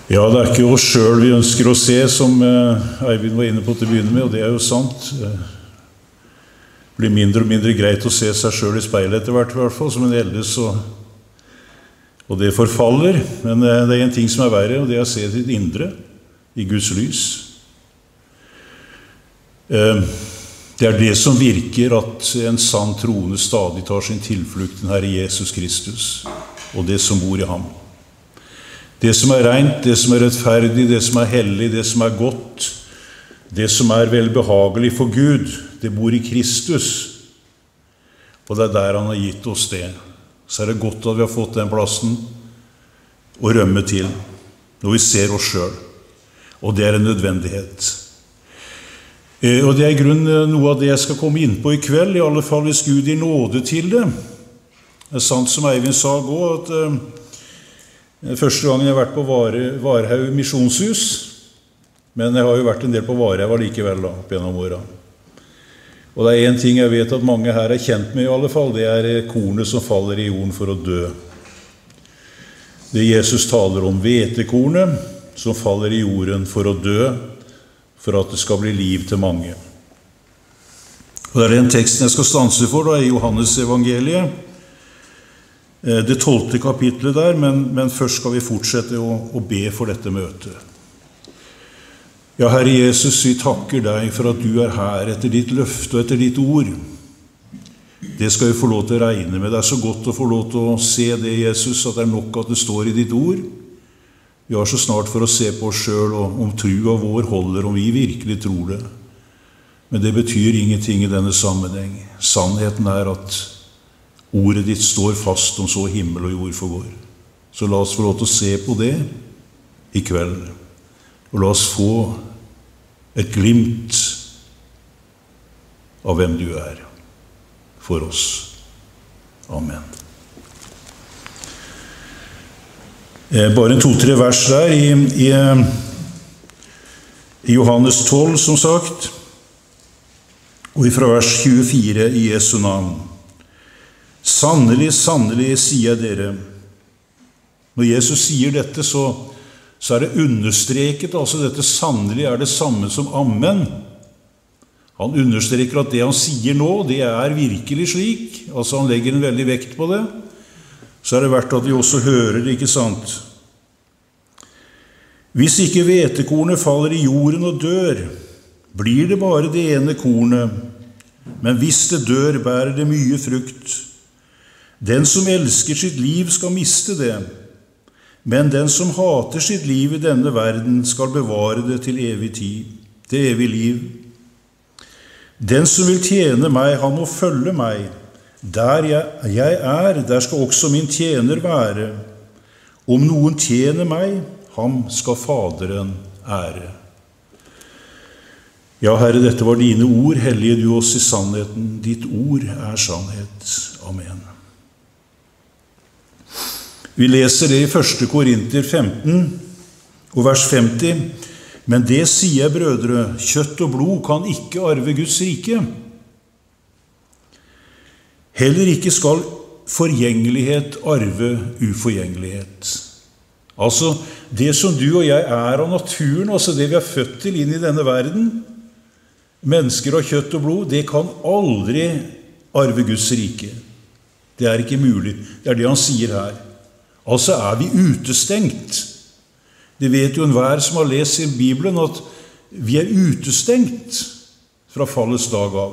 Ja, det ikke oss selv vi ønsker å se, som Eivind var inne på til å begynne med, og det jo sant. Det blir mindre og mindre greit å se seg selv i speilet etter hvert, i hvert fall, som en eldes, og det forfaller. Men det en ting som verre, og det å se ditt indre i Guds lys. Det det som virker at en sann troende stadig tar sin tilflukt, den Herre Jesus Kristus, og det som bor i ham. Det som rent, det som rettferdig, det som hellig, det som godt, det som velbehagelig for Gud, det bor i Kristus. Og det der han har gitt oss det. Så det godt at vi har fått den plassen å rømme til, når vi ser oss selv. Og det en nødvendighet. Og det i grunnen noe av det jeg skal komme inn på i kveld, i alle fall hvis Gud gir nåde til det. Det sant som Eivind sa gå, at første gangen jeg har vært på Varhaug misjonshus, men jeg har jo vært en del på Varhaug allikevel da, opp gjennom årene. Og det en ting jeg vet at mange her kjent med i alle fall, det kornet som faller i jorden for å dø. Det Jesus taler om, hvetekornet som faller i jorden for å dø, for at det skal bli liv til mange. Og det den teksten jeg skal stanse for da, i Johannes evangeliet, det 12. kapitlet der, men først skal vi fortsette å be for dette møtet. Ja, Herre Jesus, vi takker deg for at du her etter ditt løfte og etter ditt ord. Det skal vi få lov til å regne med. Det så godt å få lov til å se det, Jesus, at det nok at det står i ditt ord. Vi har så snart for å se på oss selv, og om tro av vår holder, om vi virkelig tror det. Men det betyr ingenting i denne sammenheng. Sannheten at ordet ditt står fast om så himmel og jord forgår. Så la oss få lov til å se på det i kveld. Og la oss få et glimt av hvem du for oss. Amen. Bare 2-3 vers der i Johannes 12, som sagt, og fra vers 24 i Jesu navn. Sannelig, sannelig, sier dere. Når Jesus sier dette, så det understreket, altså dette sannelig det samme som amen. Han understreker at det han sier nå, det virkelig slik, altså han legger en veldig vekt på det. Så det verdt at vi også hører det, ikke sant? Hvis ikke hvetekornet faller i jorden og dør, blir det bare det ene kornet, men hvis det dør, bærer det mye frukt. Den som elsker sitt liv skal miste det, men den som hater sitt liv i denne verden skal bevare det til evig tid, til evig liv. Den som vil tjene meg, han må følge meg. Der jeg der skal også min tjener være. Om noen tjener meg, ham skal Faderen ære. Ja, Herre, dette var dine ord, hellige du oss i sannheten. Ditt ord sannhet. Amen. Vi leser det i 1. Korinter 15, og vers 50. Men det sier jeg, brødre, kjøtt og blod kan ikke arve Guds rike. Heller ikke skal forgjengelighet arve uforgjengelighet. Altså, det som du og jeg av naturen, altså det vi født til inn i denne verden, mennesker av kjøtt og blod, det kan aldri arve Guds rike. Det ikke mulig. Det det han sier her. Altså vi utestengt. Det vet jo enhver som har lest i Bibelen at vi utestengt fra fallets dag av.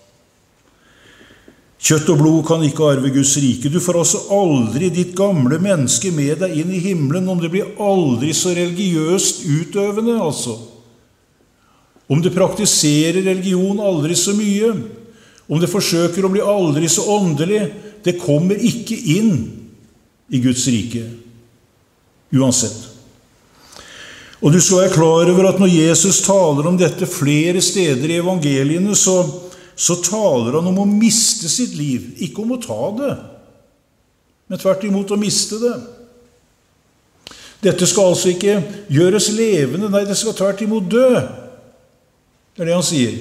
Kjøtt og blod kan ikke arve Guds rike. Du får altså aldri ditt gamle menneske med deg inn i himmelen om det blir aldri så religiøst utøvende, altså. Om det praktiserer religion aldri så mye, om det forsøker å bli aldri så åndelig, det kommer ikke inn i Guds rike, uansett. Og du skal være klar over at når Jesus taler om dette flere steder i evangeliene, så taler han om å miste sitt liv, ikke om å ta det, men tvert imot å miste det. Dette skal altså ikke gjøres levende, nei, det skal tvert imot dø. Det det han sier.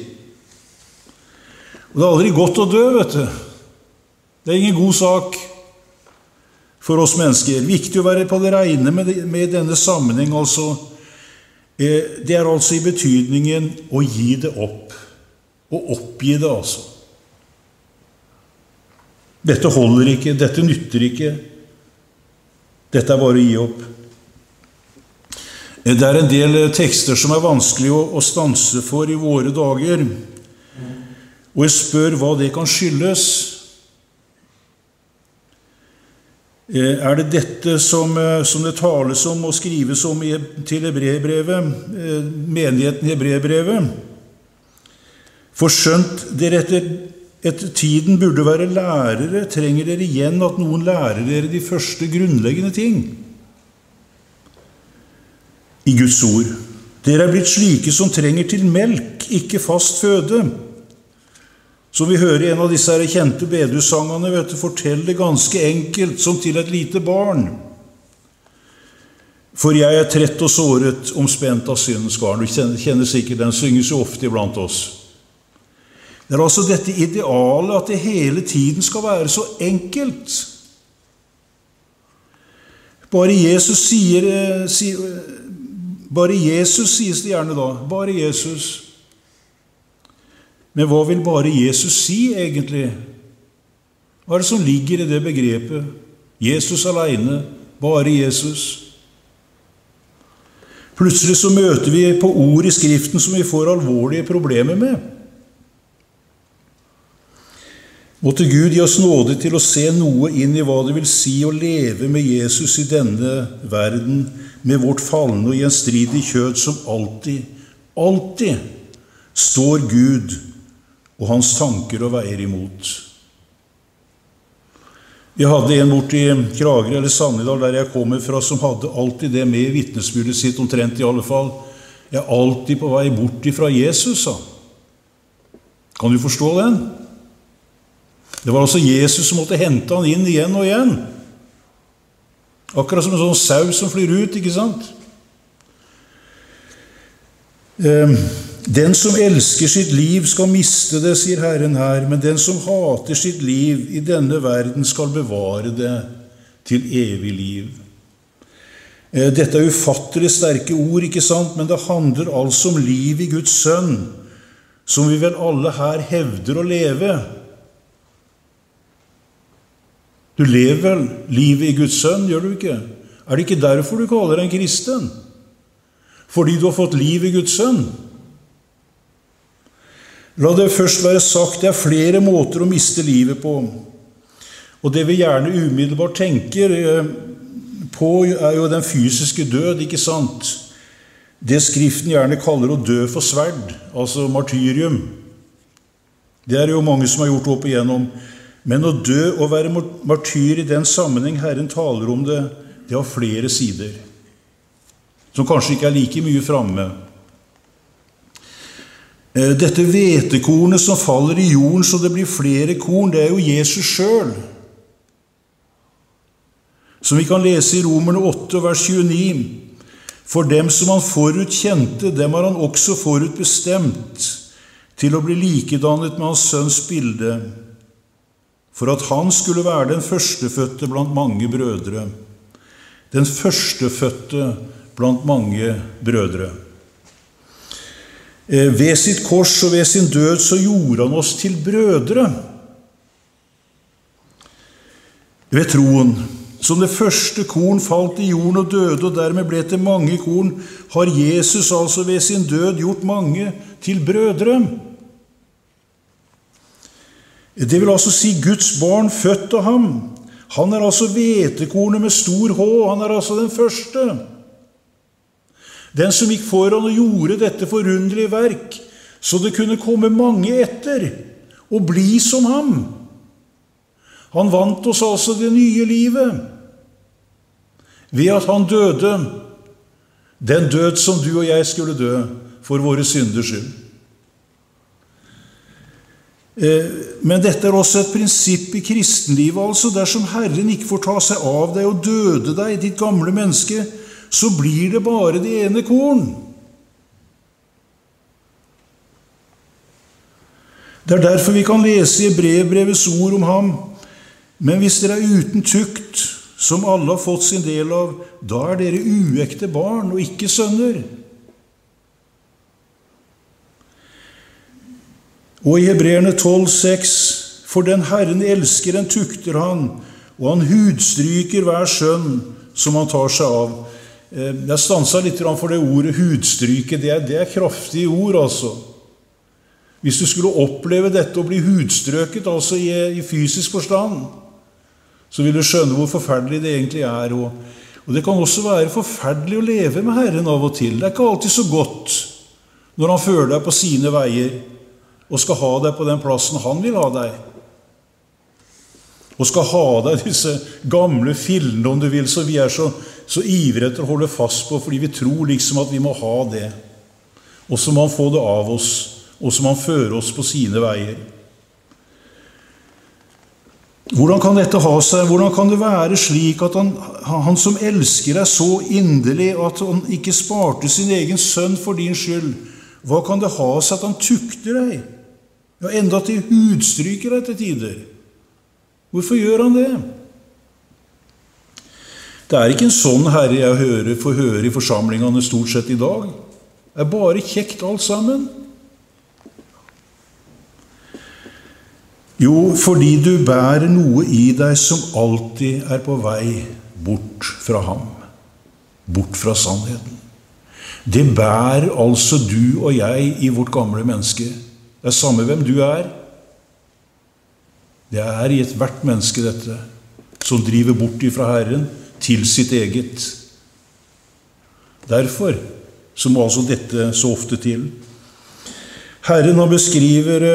Og det aldri godt å dø, vet du. Det ingen god sak. for oss mennesker. Viktig å være på det regne med denne sammenheng, altså. Det altså i betydningen å gi det opp. Å oppgi det, altså. Dette holder ikke, dette nytter ikke. Dette bare å gi opp. Det en del tekster som vanskelig å stanse for i våre dager. Og jeg spør hva det kan skyldes. Det dette som det tales om og skrives om til Hebreerbrevet, menigheten i Hebreerbrevet? For skjønt dere etter tiden burde være lærere, trenger dere igjen at noen lærer dere de første grunnleggende ting i Guds ord. Dere blitt slike som trenger til melk, ikke fast føde. Som vi hører en av disse kjente bedehussangene, fortell det ganske enkelt, som til et lite barn. For jeg trett og såret, omspent av syndens garn. Du kjenner sikkert, den synges jo ofte iblant oss. Det altså dette idealet at det hele tiden skal være så enkelt. Bare Jesus sies det gjerne da. Bare Jesus. Men hva vil bare Jesus si egentlig? Hva det som ligger i det begrepet? Jesus alene, bare Jesus. Plutselig så møter vi på ord i Skriften som vi får alvorlige problemer med. Måtte Gud gi oss nåde til å se noe inn i hva det vil si å leve med Jesus i denne verden, med vårt falne og gjenstridige kjød som alltid står Gud og hans tanker og veier imot. Vi hadde en bort i Kragerø eller Sannidal, der jeg kommer fra, som hadde alltid det med i vitnesbyrdet sitt, omtrent i alle fall. Jeg alltid på vei bort fra Jesus, sa. Kan du forstå den? Det var altså Jesus som måtte hente han inn igjen og igjen. Akkurat som en sånn sau som flyr ut, ikke sant? Den som elsker sitt liv skal miste det, sier Herren her, men den som hater sitt liv i denne verden skal bevare det til evig liv. Dette ufattelig sterke ord, ikke sant? Men det handler altså om liv i Guds sønn, som vi vel alle her hevder å leve. Du lever vel livet i Guds sønn, gjør du ikke? Det ikke derfor du kaller deg en kristen? Fordi du har fått liv i Guds sønn? La det først være sagt, det flere måter å miste livet på. Og det vi gjerne umiddelbart tenker på jo den fysiske død, ikke sant? Det Skriften gjerne kaller å dø for sverd, altså martyrium. Det jo mange som har gjort opp igjennom. Men å dø og være martyr i den sammenheng Herren taler om det, det har flere sider, som kanskje ikke like mye fremme. Dette hvetekornet som faller i jorden så det blir flere korn, det jo Jesus selv. Som vi kan lese i Romerne 8, vers 29. For dem som han forut kjente, dem har han også forut bestemt til å bli likedannet med hans sønns bilde, for at han skulle være den førstefødte blant mange brødre. Den førstefødte blant mange brødre. Ved sitt kors og ved sin død så gjorde han oss til brødre. Ved troen, som det første korn falt i jorden og døde, og dermed ble til mange korn, har Jesus altså ved sin død gjort mange til brødre. Det vil altså si Guds barn født av ham. Han altså hvetekornet med stor H, han altså den første. Den som gikk foran og gjorde dette forunderlige verk, så det kunne komme mange etter og bli som ham. Han vant oss altså det nye livet ved at han døde, den død som du og jeg skulle dø for våre synders skyld. Men dette også et prinsipp i kristenlivet, altså dersom Herren ikke får ta seg av deg og døde deg, ditt gamle menneske, så blir det bare det ene korn. Det derfor vi kan lese i Hebreerbrevets ord om ham. Men hvis dere uten tukt, som alle har fått sin del av, da er dere uekte barn og ikke sønner. Og i Hebreerne 12,6, for den Herren elsker, den tukter han, og han hudstryker hver sønn som han tar seg av. Jeg stanset litt for det ordet hudstryke, det er kraftige ord altså. Hvis du skulle oppleve dette å bli hudstrøket, altså i fysisk forstand, så vil du skjønne hvor forferdelig det egentlig er. Og det kan også være forferdelig å leve med Herren av og til. Det er ikke alltid så godt når han fører deg på sine veier, og skal ha deg på den plassen han vil ha deg. Og skal ha deg disse gamle fillene, om du vil, så vi er så ivrige etter å holde fast på, fordi vi tror liksom at vi må ha det. Og så må han få det av oss, og så må han føre oss på sine veier. Hvordan kan dette ha seg? Hvordan kan det være slik at han som elsker deg så inderlig, at han ikke sparte sin egen sønn for din skyld? Hva kan det ha seg at han tukter deg? Ja, enda til hudstryker deg til tider. Hvorfor gjør han det? Det er ikke en sånn Herre jeg får høre i forsamlingene stort sett i dag. Det er bare kjekt alt sammen. Jo, fordi du bærer noe i deg som alltid er på vei bort fra ham. Bort fra sannheten. Det bærer altså du og jeg i vårt gamle menneske. Det er samme hvem du er. Det er i et hvert menneske dette, som driver bort ifra Herren til sitt eget. Derfor så må altså dette så ofte til. Herren han beskriver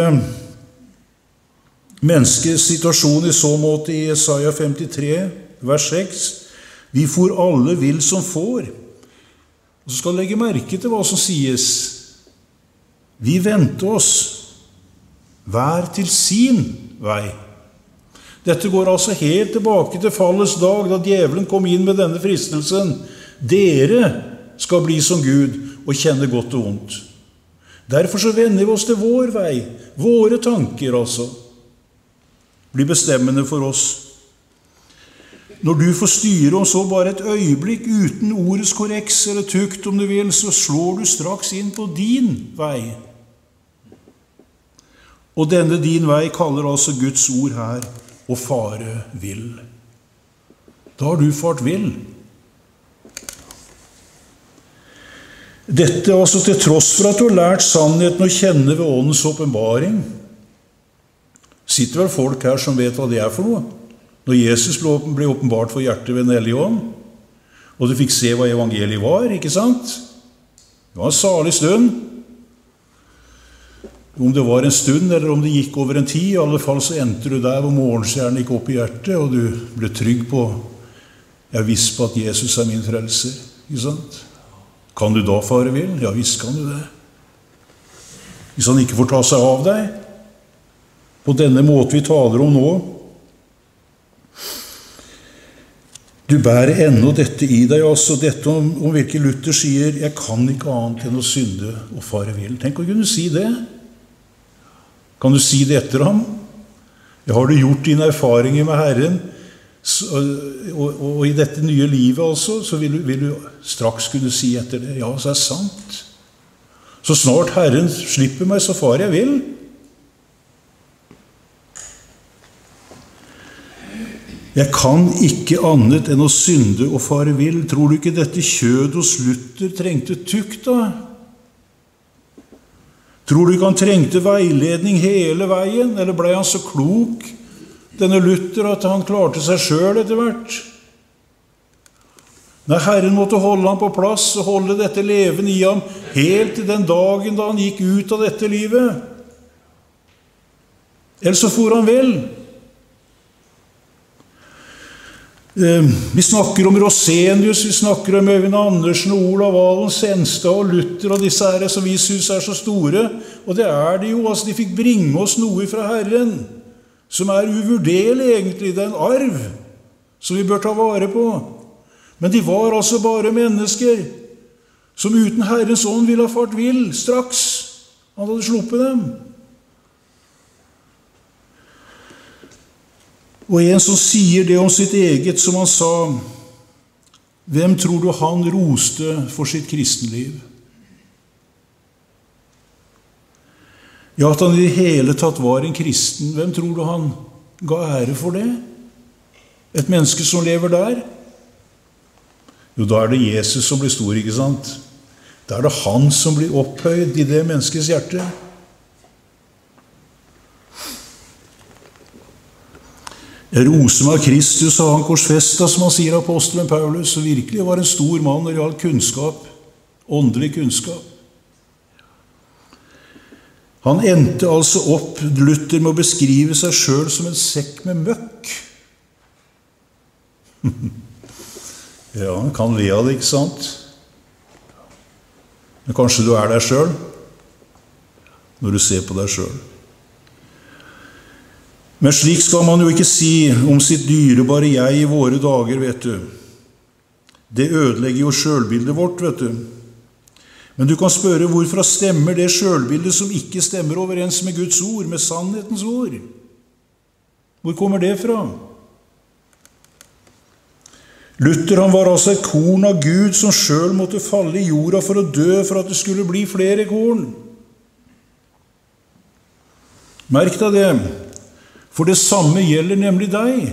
menneskets situasjon i så måte i Jesaja 53, vers 6. Vi for alle vill som får. Og så skal du legge merke til hva som sies. Vi venter oss hver til sin vei. Dette går altså helt tilbake til fallets dag, da djevelen kom inn med denne fristelsen. Dere skal bli som Gud og kjenne godt og vondt. Derfor så vender vi oss til vår vei. Våre tanker altså blir bestemmende for oss. Når du får styre om så bare et øyeblikk uten ordets korreks eller tukt, om du vil, så slår du straks inn på din vei. Og denne din vei kaller altså Guds ord her å fare vill. Da har du fart vill. Dette altså til tross for at du har lært sannheten og kjenner ved åndens åpenbaring. Sitter vel folk her som vet hva det er for noe? Når Jesus ble åpenbart for hjertet ved Den hellige ånd, og du fikk se hva evangeliet var, ikke sant? Det var en salig stund. Om det var en stund, eller om det gikk over en tid, i alle fall så endte du der hvor morgenstjernen gikk opp i hjertet, og du ble trygg på, jeg visste på at Jesus er min frelser, ikke sant? Kan du da fare vill? Ja, visst kan du det. Hvis han ikke får ta seg av deg, på denne måte vi taler om nå, du bærer ennå dette i deg, altså dette om hvilket Luther sier, jeg kan ikke annet enn å synde og fare vill. Tenk å kunne si det. Kan du si det etter ham? Har du gjort dine erfaringer med Herren, og i dette nye livet altså, så vil du straks kunne si etter det, ja, så er det sant. Så snart Herren slipper meg, så farer jeg vil. Jeg kan ikke annet enn å synde og fare vill. Tror du ikke dette kjød hos Luther trengte tukt da? Tror du ikke han trengte veiledning hele veien, eller ble han så klok, denne Luther, at han klarte seg selv etter hvert? Nei, Herren måtte holde ham på plass og holde dette levende i ham helt til den dagen da han gikk ut av dette livet. Ellers så for han vel. Vi snakker om Rosenius, vi snakker om Øyvind Andersen, Olav Valen, Senstad og Luther og disse her som vi synes er så store. Og det er de jo, altså de fikk bringe oss noe fra Herren, som er uvurderlig egentlig, det er en arv som vi bør ta vare på. Men de var altså bare mennesker som uten Herrens ånd ville ha fart vill straks han hadde sluppet dem. Og en som sier det om sitt eget, som han sa, hvem tror du han roste for sitt kristenliv? Ja, at han i det hele tatt var en kristen, hvem tror du han ga ære for det? Et menneske som lever der? Jo, da er det Jesus som blir stor, ikke sant? Da er det han som blir opphøyd i det menneskets hjerte. Jeg roser meg av Kristus, og han korsfestet, som han sier apostelen Paulus, og virkelig var en stor mann når det gjaldt kunnskap, åndelig kunnskap. Han endte altså opp, Luther, med å beskrive seg selv som en sekk med møkk. Ja, han kan le av det, ikke sant? Men kanskje du er deg selv, når du ser på deg selv. Men slik skal man jo ikke si om sitt dyrebare jeg i våre dager, vet du. Det ødelegger jo selvbildet vårt, vet du. Men du kan spørre, hvorfor stemmer det selvbildet som ikke stemmer overens med Guds ord, med sannhetens ord? Hvor kommer det fra? Luther, han var altså et korn av Gud som selv måtte falle i jorda for å dø, for at det skulle bli flere korn. Merk deg det, for det samme gjelder nemlig deg.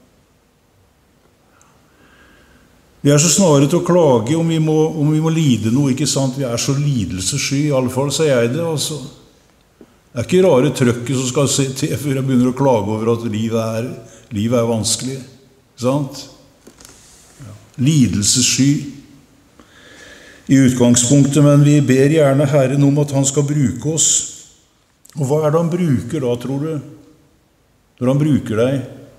Vi er så snare til å klage om vi må lide noe, ikke sant? Vi er så lidelsessky, i alle fall så er jeg det, altså. Det er ikke rare trøkket som skal se til før jeg begynner å klage over at livet er vanskelig, ikke sant? Lidelsessky i utgangspunktet, men vi ber gjerne Herren om at han skal bruke oss. Og hva er det han bruker da, tror du? Når han bruker deg?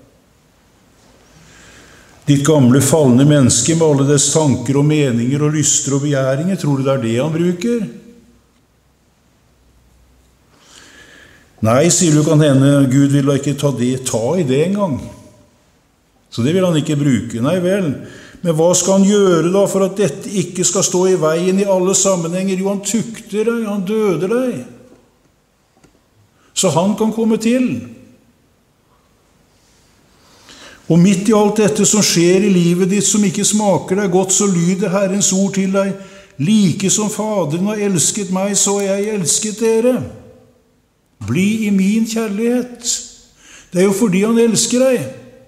Ditt gamle falne menneske med alle dess tanker og meninger og lyster og begjæringer, tror du det er det han bruker? Nei, sier du, kan hende, Gud vil da ikke ta i det en gang. Så det vil han ikke bruke. Nei vel, men hva skal han gjøre da for at dette ikke skal stå i veien i alle sammenhenger? Jo, han tukter deg, han døder deg. Så han kan komme til. Og midt i alt dette som skjer i livet ditt som ikke smaker deg godt, så lyder Herrens ord til deg, like som Faderen har elsket meg, så har jeg elsket dere. Bli i min kjærlighet. Det er jo fordi han elsker deg.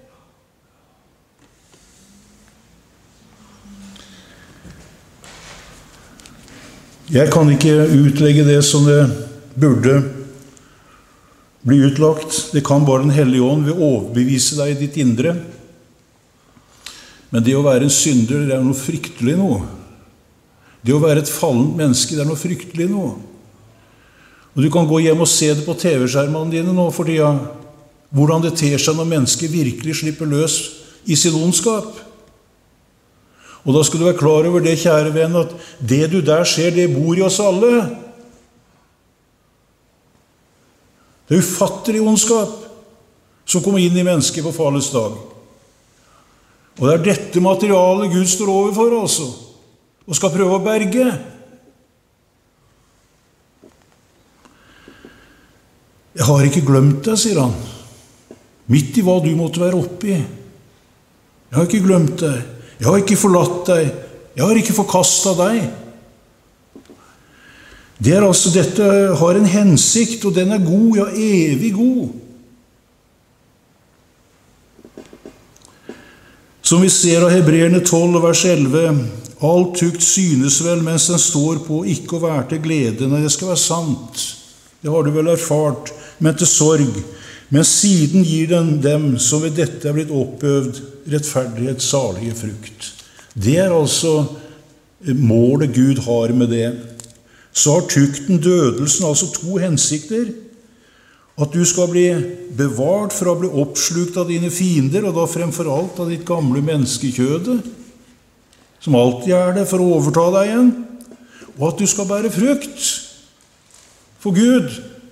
Jeg kan ikke utlegge det som det burde bli utlagt. Det kan bare Den hellige ånd ved å overbevise deg i ditt indre. Men det å være en synder, det er noe fryktelig noe. Det å være et fallent menneske, det er noe fryktelig noe. Og du kan gå hjem og se det på TV-skjermene dine nå for tida, hvordan det ter seg når mennesker virkelig slipper løs i sin ondskap. Og da skal du være klar over det, kjære venn, at det du der ser, det bor i oss alle. Det er ufattelig ondskap som kommer inn i mennesket på fallets dag. Og det er dette materialet Gud står overfor, altså, og skal prøve å berge. Jeg har ikke glemt deg, sier han, midt i hva du måtte være oppe i. Jeg har ikke glemt deg. Jeg har ikke forlatt deg. Jeg har ikke forkastet deg. Det er altså, dette har en hensikt, og den er god, ja, evig god. Som vi ser av Hebreerne 12, vers 11, alt tukt synes vel mens den står på, ikke å være til glede, når det skal være sant. Det har du vel erfart, men til sorg. Men siden gir den dem som ved dette er blitt oppøvd rettferdighet, salige frukt. Det er altså målet Gud har med det. Så har tukten, dødelsen, altså to hensikter. At du skal bli bevart fra å bli oppslukt av dine fiender, og da fremfor alt av ditt gamle menneskekjøde, som alltid er det for å overta deg igjen. Og at du skal bære frukt for Gud.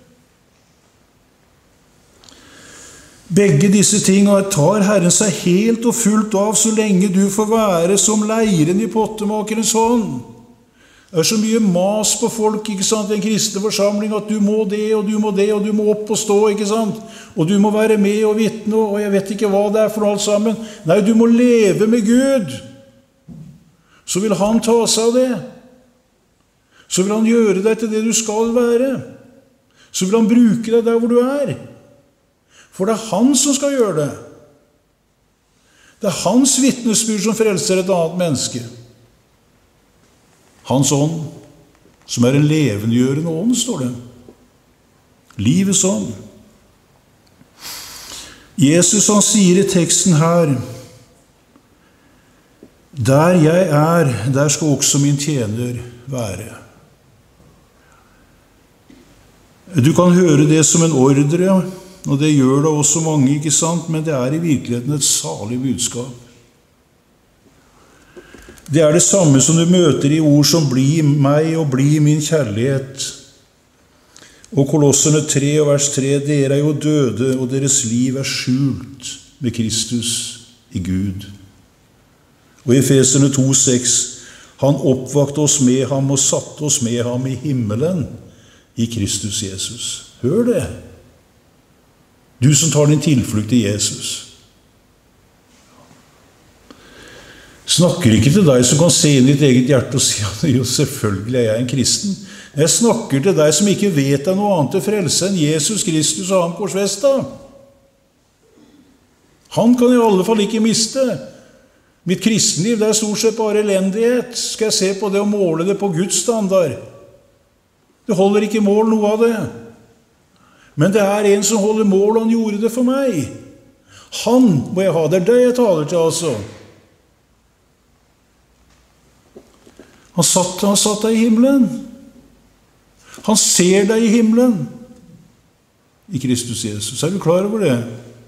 Begge disse tingene tar Herren seg helt og fullt av så lenge du får være som leiren i pottemakerens hånd. Det så mye mas på folk, ikke sant, i en kristne forsamling, at du må det, og du må det, og du må opp og stå, ikke sant? Og du må være med og vitne, og jeg vet ikke hva det for alt sammen. Nei, du må leve med Gud. Så vil han ta seg av det. Så vil han gjøre deg til det du skal være. Så vil han bruke deg der hvor du er. For det han som skal gjøre det. Det hans vitnesbyrd som frelser et annet menneske. Hans ånd, som en levendegjørende ånd, står det. Livets ånd. Jesus, han sier i teksten her, der jeg er, der skal også min tjener være. Du kan høre det som en ordre, og det gjør det også mange, ikke sant? Men det i virkeligheten et salig budskap. Det det samme som du møter i ord som bli meg og bli min kjærlighet. Og Kolosserne 3 og vers 3, dere jo døde, og deres liv skjult med Kristus i Gud. Og i Efeserne 2,6, han oppvakte oss med ham og satte oss med ham i himmelen i Kristus Jesus. Hør det! Du som tar din tilflukt til Jesus. Snakker ikke til deg som kan se inn i ditt eget hjerte og si at jo, selvfølgelig jeg en kristen. Jeg snakker til deg som ikke vet deg noe annet til frelse enn Jesus Kristus og ham korsfestet. Han kan i alle fall ikke miste. Mitt kristenliv, det stort sett bare elendighet. Skal jeg se på det og måle det på Guds standard? Det holder ikke mål noe av det. Men det en som holder mål, han gjorde det for meg. Han må jeg ha, det det jeg taler til altså. Han satt deg i himmelen. Han ser deg i himmelen. I Kristus Jesus. Du klar over det?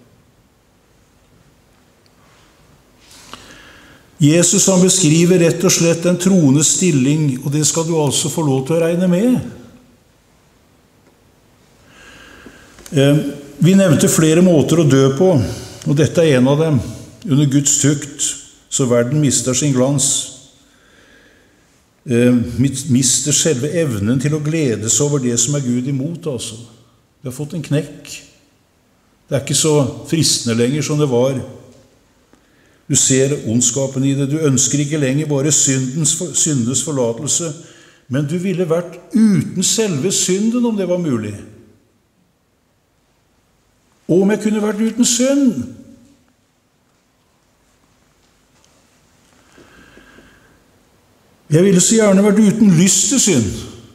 Jesus han beskriver rett og slett en troende stilling, og det skal du altså få lov til å regne med. Vi nevnte flere måter å dø på, og dette en av dem. Under Guds tukt, så verden mister sin glans. Mister selve evnen til å glede seg over det som Gud imot, altså. Vi har fått en knekk. Det ikke så fristende lenger som det var. Du ser ondskapen i det. Du ønsker ikke lenger bare syndens forlatelse, men du ville vært uten selve synden om det var mulig. Og om jeg kunne vært uten synd. Jeg ville så gjerne vært uten lyst til synd.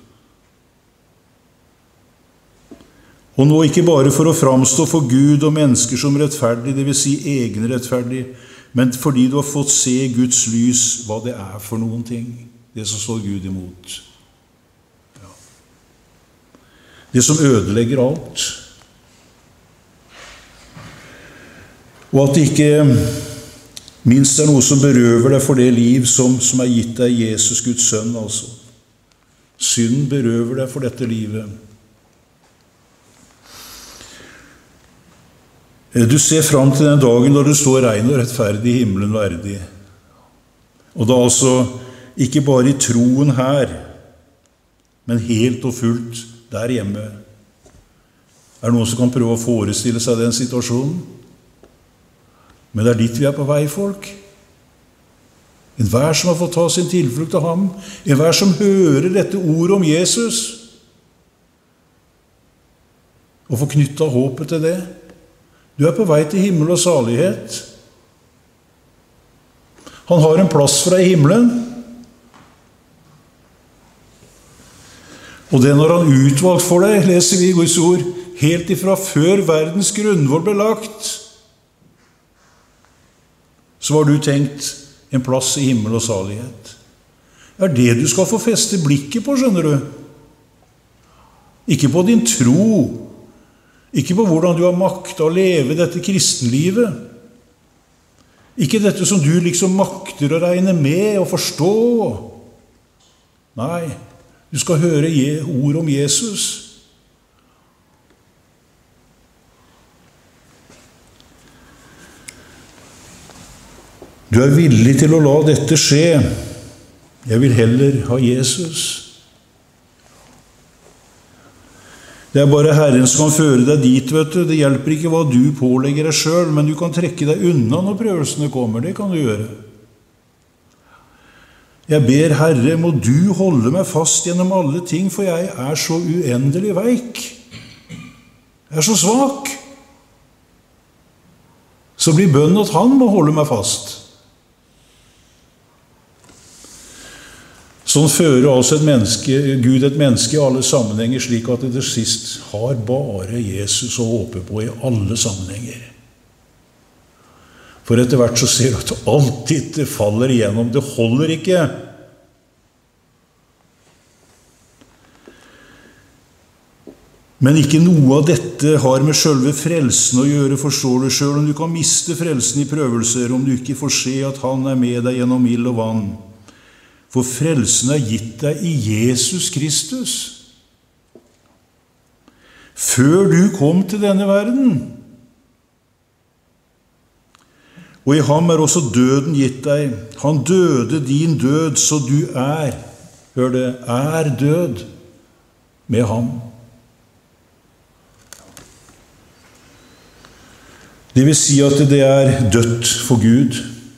Og nå ikke bare for å framstå for Gud og mennesker som rettferdig, det vil si egenrettferdig, men fordi du har fått se i Guds lys hva det for noen ting, det som står Gud imot. Ja. Det som ødelegger alt. Og at det ikke minst noe som berøver deg for det liv som gitt deg Jesus, Guds sønn, altså. Synd berøver deg for dette livet. Du ser fram til den dagen når du står rein og rettferdig i himmelen verdig. Og da altså ikke bare i troen her, men helt og fullt der hjemme. Det noen som kan prøve å forestille seg den situasjonen? Men det dit vi på vei, folk. En hver som har fått ta sin tilflukt av ham, en hver som hører dette ordet om Jesus, og får knyttet håpet til det. Du på vei til himmel og salighet. Han har en plass for deg i himmelen. Og det når han utvalgt for deg, leser vi i Guds ord, helt ifra før verdens grunnvoll ble lagt, så har du tenkt en plass i himmel og salighet. Det det du skal få feste blikket på, skjønner du. Ikke på din tro, ikke på hvordan du har maktet å leve dette kristenlivet. Ikke dette som du liksom makter å regne med og forstå. Nei, du skal høre ord om Jesus. Du villig til å la dette skje, Jeg vil heller ha Jesus. Det bare Herren som kan føre deg dit, vet du. Det hjelper ikke hva du pålegger deg selv, men du kan trekke deg unna når prøvelsene kommer. Det kan du gjøre. Jeg ber Herre, må du holde meg fast gjennom alle ting, for jeg så uendelig veik. Jeg så svak. Så blir bønnen at han må holde meg fast. Sånn fører altså Gud et menneske i alle sammenhenger, slik at det til sist har bare Jesus å håpe på i alle sammenhenger. For etter hvert så ser du at alt ditt faller igjennom. Det holder ikke. Men ikke noe av dette har med selve frelsen å gjøre, forstår du, selv om du kan miste frelsen i prøvelser, om du ikke får se at han med deg gjennom ild og vann. For frelsen gitt deg i Jesus Kristus. Før du kom til denne verden. Og i ham også døden gitt deg. Han døde din død, så du hør det, død med ham. Det vil si at det dødt for Gud.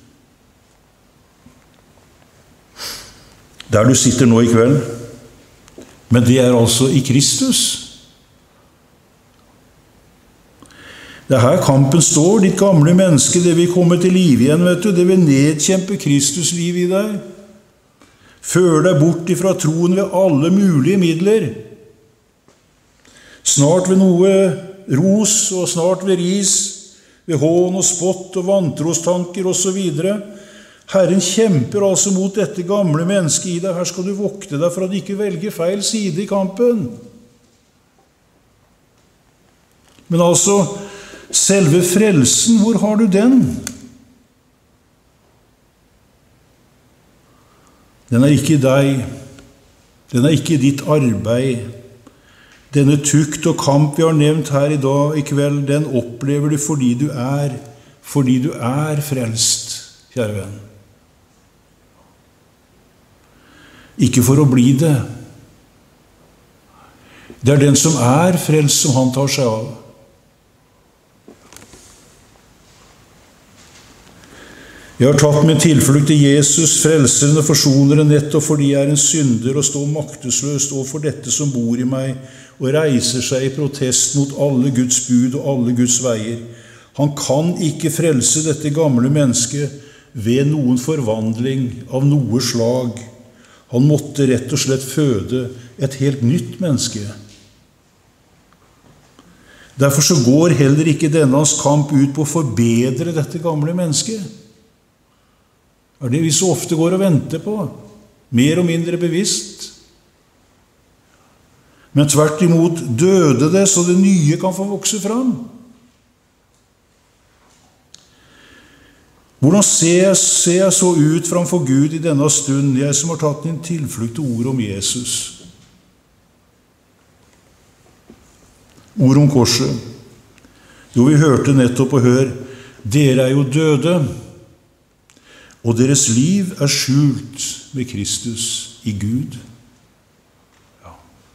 Der du sitter nå i kveld. Men det altså i Kristus. Det her kampen står, ditt gamle menneske, det vil komme til liv igjen, vet du. Det vil nedkjempe Kristus liv i deg. Føre deg bort ifra troen ved alle mulige midler. Snart ved noe ros, og snart ved ris, ved hån og spott og vantrostanker og så videre. Herren kjemper altså mot dette gamle mennesket i deg. Her skal du vokte deg for at du ikke velger feil side i kampen. Men altså, selve frelsen, hvor har du den? Den ikke i deg. Den ikke i ditt arbeid. Denne tukt og kamp vi har nevnt her i dag i kveld, den opplever du fordi du frelst, kjære venn. Ikke for å bli det. Det den som frelst, som han tar seg av. Jeg har tatt min tilflukt til Jesus, frelseren og forsoneren, nettopp fordi jeg en synder og står maktesløst overfor dette som bor i meg, og reiser seg i protest mot alle Guds bud og alle Guds veier. Han kan ikke frelse dette gamle mennesket ved noen forvandling av noe slag. Han måtte rett og slett føde et helt nytt menneske. Derfor så går heller ikke denne hans kamp ut på å forbedre dette gamle mennesket. Det det vi så ofte går og venter på, mer og mindre bevisst. Men tvert imot døde det, så det nye kan få vokse fram. Hvordan ser jeg så ut framfor Gud i denne stund, jeg som har tatt en tilflukt til ord om Jesus? Ord om korset. Jo, vi hørte nettopp og hør, dere jo døde, og deres liv skjult med Kristus i Gud. Ja.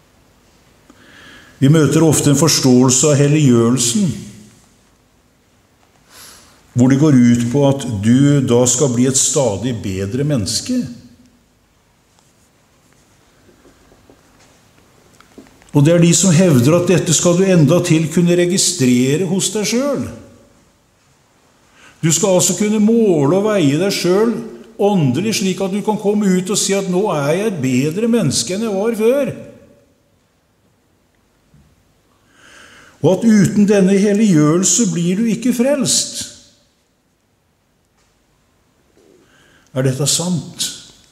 Vi møter ofte en forståelse av helliggjørelsen, hvor det går ut på at du da skal bli et stadig bedre menneske. Og det de som hevder at dette skal du enda til kunne registrere hos deg selv. Du skal altså kunne måle og veie deg selv åndelig, slik at du kan komme ut og si at nå jeg et bedre menneske enn jeg var før. Og at uten denne helliggjørelse blir du ikke frelst. Dette sant?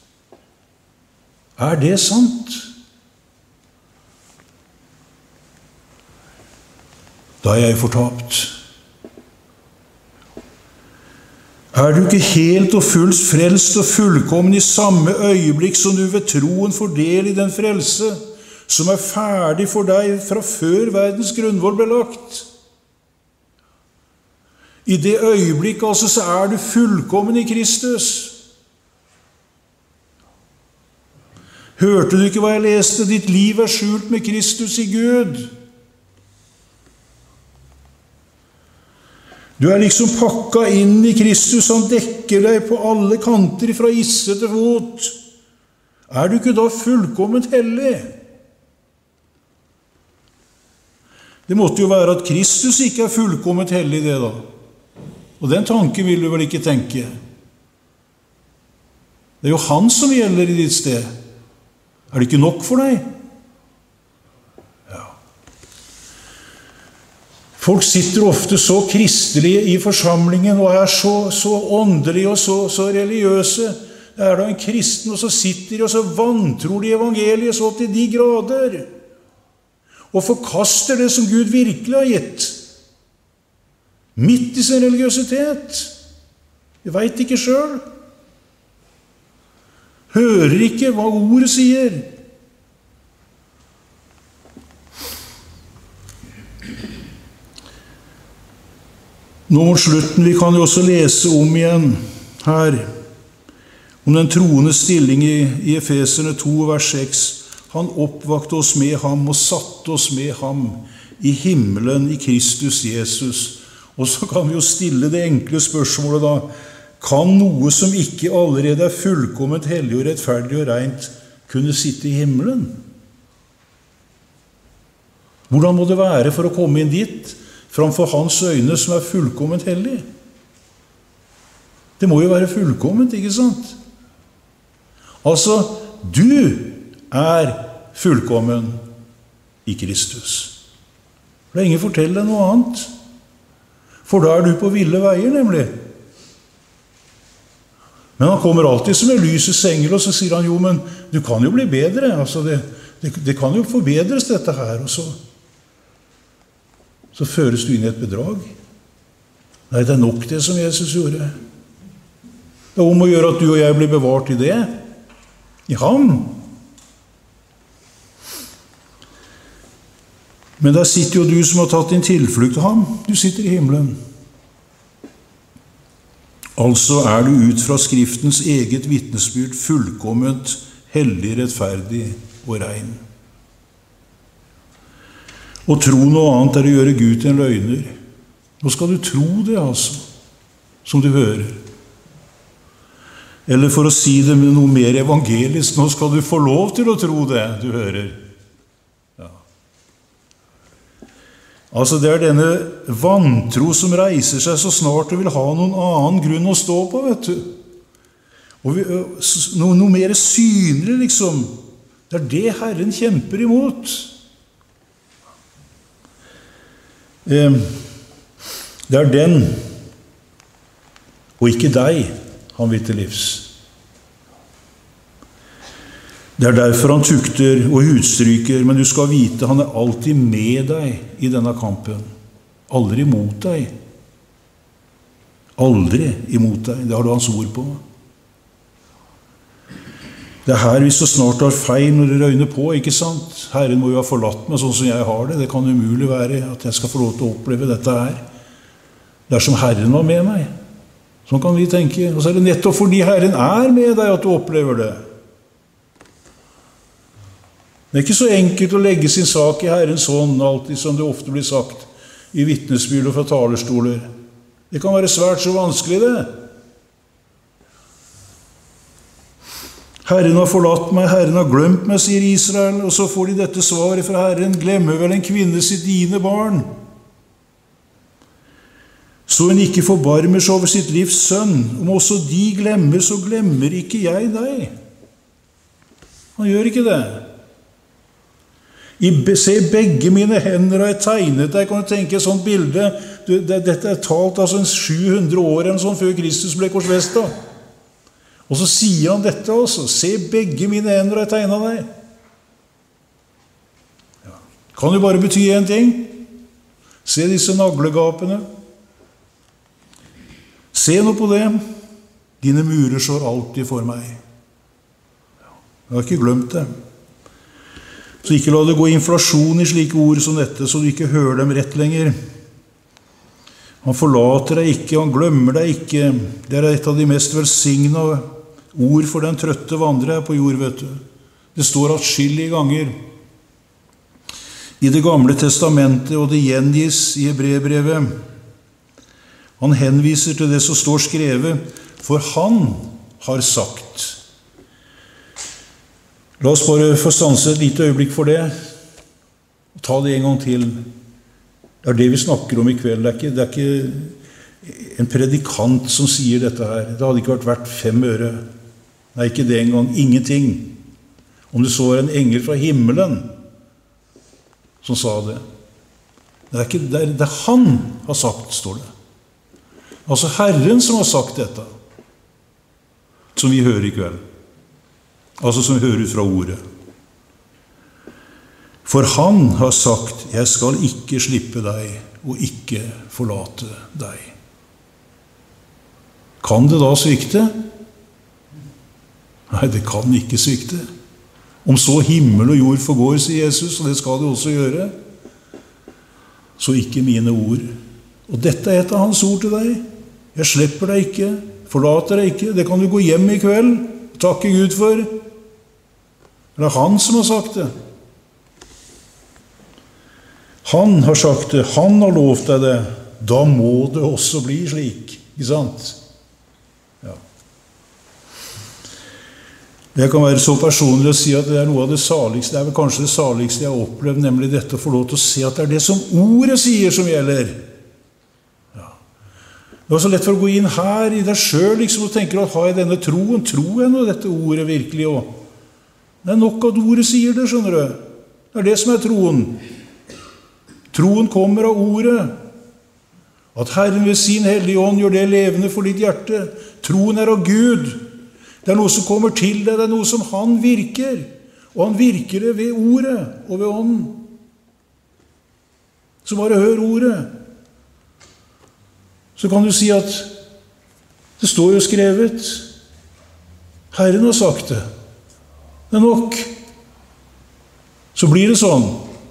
Det sant? Da jeg fortapt. Du ikke helt og fullt frelst og fullkommen i samme øyeblikk som du ved troen får del i den frelse som ferdig for deg fra før verdens grunnvoll ble lagt? I det øyeblikk altså så du fullkommen i Kristus. Hørte du ikke hva jeg leste? Ditt liv er skjult med Kristus i Gud. Du er liksom pakket inn i Kristus, han dekker deg på alle kanter fra isse til fot. Er du ikke da fullkomment hellig? Det måtte jo være at Kristus ikke er fullkomment hellig det da. Og den tanken vil du vel ikke tenke. Det er jo han som gjelder i ditt sted. Er det ikke nok for deg? Ja. Folk sitter ofte så kristelige i forsamlingen og er så åndelige og så religiøse. Det er da en kristen, og så sitter de og så vantror de evangeliet så til de grader. Og forkaster det som Gud virkelig har gitt. Midt i sin religiøsitet. Jeg vet ikke selv. Hører ikke hva ordet sier. Nå mot slutten, vi kan jo også lese om igjen her, om den troende stilling i Efeserne 2, vers 6. Han oppvakte oss med ham og satte oss med ham i himmelen i Kristus Jesus. Og så kan vi jo stille det enkle spørsmålet da. Kan noe som ikke allerede er fullkomment hellig og rettferdig og rent kunne sitte i himmelen? Hvordan må det være for å komme inn dit, framfor hans øyne som er fullkomment hellig? Det må jo være fullkomment, ikke sant? Altså, du er fullkommen i Kristus. Det er ingen forteller deg noe annet. For da er du på ville veier, nemlig. Men han kommer alltid som en lysets engel, og så sier han, jo, men du kan jo bli bedre. Altså, det kan jo forbedres dette her, og så føres du inn i et bedrag. Nei, det er nok det som Jesus gjorde. Det er om å gjøre at du og jeg blir bevart i det. I ham. Men der sitter jo du som har tatt din tilflukt til ham. Du sitter i himmelen. Altså er du ut fra Skriftens eget vitnesbyrd fullkomment, hellig, rettferdig og rein. Og tro noe annet er å gjøre Gud til en løgner. Nå skal du tro det, altså, som du hører. Eller for å si det med noe mer evangelisk, nå skal du få lov til å tro det du hører. Ja. Altså det er denne vantro som reiser seg så snart du vil ha noen annen grunn å stå på, vet du. Og noe mer synlig, liksom. Det er det Herren kjemper imot. Det er den, og ikke deg, han vil til livs. Det er derfor han tukter og hudstryker, men du skal vite, han er alltid med deg i denne kampen. Aldri imot deg. Aldri imot deg. Det har du hans ord på. Det er her vi så snart har feil når det røyner på, ikke sant? Herren må jo ha forlatt meg sånn som jeg har det. Det kan umulig være at jeg skal få lov til å oppleve dette her. Det er som Herren var med meg. Sånn kan vi tenke. Og så er det nettopp fordi Herren er med deg at du opplever det. Det er ikke så enkelt å legge sin sak i Herrens hånd, alltid som det ofte blir sagt i vitnesbyrd og fra talerstoler. Det kan være svært så vanskelig, det. Herren har forlatt meg, Herren har glemt meg, sier Israel, og så får de dette svaret fra Herren, glemmer vel en kvinne sitt dine barn? Så hun ikke forbarmer seg over sitt livs sønn. Om også de glemmer, så glemmer ikke jeg deg. Han gjør ikke det. Se, begge mine hender har jeg tegnet deg. Kan du tenke et sånt bilde? Dette er talt altså 700 år eller sånn før Kristus ble korsfestet. Og så sier han dette også. Se, begge mine hender har jeg tegnet deg. Ja. Kan jo bare bety en ting. Se disse naglegapene. Se nå på det. Dine murer står alltid for meg. Jeg har ikke glemt det. Så ikke la det gå inflasjon i slike ord som dette, så du ikke hører dem rett lenger. Han forlater deg ikke, han glemmer deg ikke. Det er et av de mest velsignede ord for den trøtte vandrer her på jord, vet du. Det står atskillige ganger i Det gamle testamentet, og det gjengis i Hebreerbrevet. Han henviser til det som står skrevet, for han har sagt. La oss bare få stanse et lite øyeblikk for det, og ta det en gang til. Det er det vi snakker om i kveld. Det er ikke en predikant som sier dette her. Det hadde ikke vært verdt 5 øre. Nei, ikke det engang. Ingenting. Om det så var en engel fra himmelen som sa det. Det er han har sagt, står det. Altså Herren som har sagt dette, som vi hører i kveld. Altså som vi hører ut fra ordet. For han har sagt, jeg skal ikke slippe deg og ikke forlate deg. Kan det da svikte? Nei, det kan ikke svikte. Om så himmel og jord forgår, sier Jesus, og det skal det også gjøre, så ikke mine ord. Og dette er et av hans ord til deg. Jeg slipper deg ikke, forlater deg ikke. Det kan du gå hjem i kveld og takke Gud for. Det er han som har sagt det. Han har sagt det, han har lovt deg det. Da må det også bli slik, ikke sant? Ja. Jeg kan være så personlig å si at det er noe av det saligste, det er vel kanskje det saligste jeg har opplevd, nemlig dette å få lov til å se at det er det som ordet sier som gjelder. Ja. Det var så lett for å gå inn her i deg selv liksom, og tenke at har jeg denne troen? Tror jeg nå dette ordet virkelig også? Det er nok at ordet sier det, skjønner du. Det er det som er troen. Troen kommer av ordet. At Herren ved sin hellige ånd gjør det levende for ditt hjerte. Troen er av Gud. Det er noe som kommer til deg, det er noe som han virker. Og han virker det ved ordet og ved ånden. Så bare hør ordet. Så kan du si at det står jo skrevet. Herren har sagt det. Det er nok. Så blir det sånn.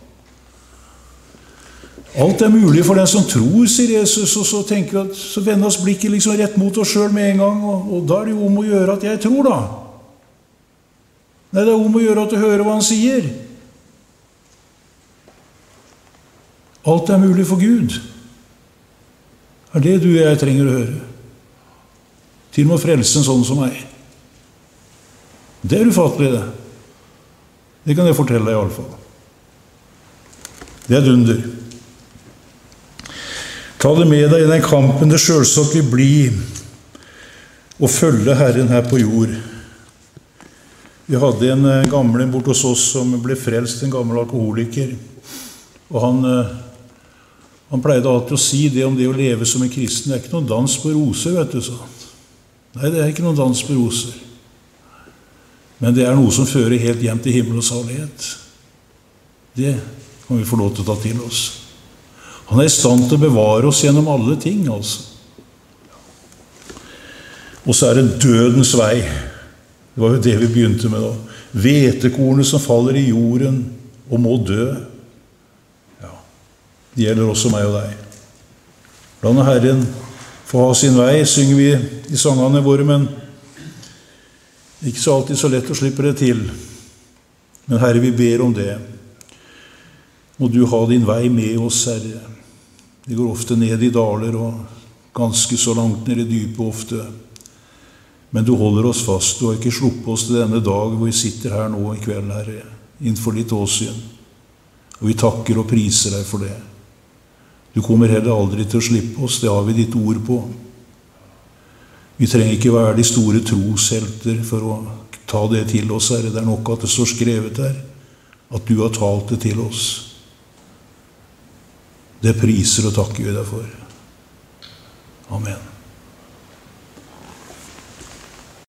Alt er mulig for den som tror, sier Jesus, og så tenker vi at så vender oss blikket liksom rett mot oss selv med en gang, og da er det jo om å gjøre at jeg tror da. Nei, det er om å gjøre at du hører hva han sier. Alt er mulig for Gud. Er det du og jeg trenger å høre? Til og med frelse en sånn som meg. Det er ufattelig, det. Det kan jeg fortelle deg i alle fall. Det er dunder. Ta det med deg i den kampen det selvsagt vil bli å følge Herren her på jord. Vi hadde en gamle bort hos oss som ble frelst, en gammel alkoholiker. Og han pleide alltid å si det om det å leve som en kristen. Det er ikke noen dans på roser, vet du, så. Nei, det er ikke noen dans på roser. Men det er noe som fører helt hjem til himmel og salighet. Det kan vi få lov til å ta til oss. Han er i stand til å bevare oss gjennom alle ting, altså. Og så er det dødens vei. Det var jo det vi begynte med da. Hvetekornet som faller i jorden og må dø. Ja, det gjelder også meg og deg. La nå Herren få ha sin vei, synger vi i sangene våre, men ikke så alltid så lett å slippe det til. Men Herre, vi ber om det. Må du ha din vei med oss, Herre. Det går ofte ned i daler og ganske så langt ned i dypet ofte. Men du holder oss fast. Du har ikke sluppet oss til denne dag hvor vi sitter her nå i kveld, Herre, innenfor ditt åsyn. Og vi takker og priser deg for det. Du kommer heller aldri til å slippe oss, det har vi ditt ord på. Vi trenger ikke være de store troshelter for å ta det til oss, Herre. Det er nok at det står skrevet her, at du har talt det til oss. Det priser og takker vi deg for. Amen.